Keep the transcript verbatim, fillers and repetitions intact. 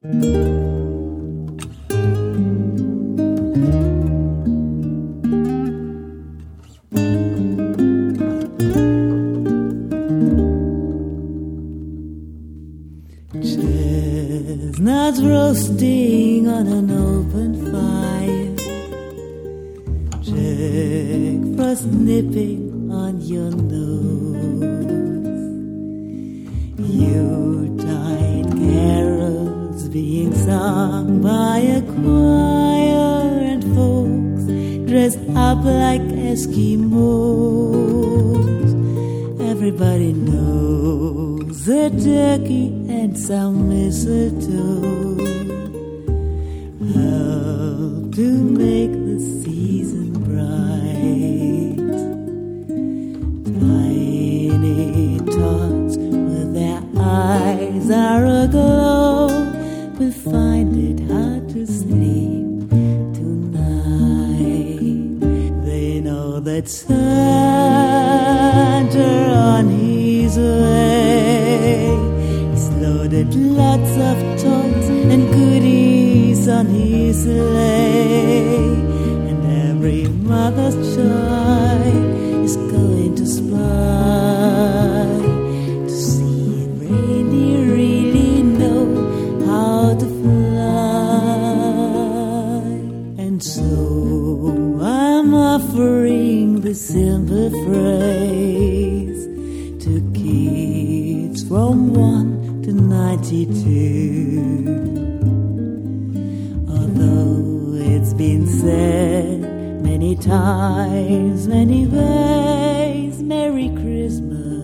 Chestnuts roasting on an open fire, Jack Frost nipping on your nose, Yuletide carols being sung by a choir, and folks dressed up like Eskimos. Everybody knows a turkey and some mistletoe help to make the season bright. Tiny tots with their eyes are aglow will find it hard to sleep tonight. They know that Santa on his way, he's loaded lots of toys and goodies on his sleigh, and every mother's child is going to spy to see if reindeer really know how to fly. And so I'm offering this simple phrase to kids from one to ninety-two. Although it's been said many times, many ways, Merry Christmas.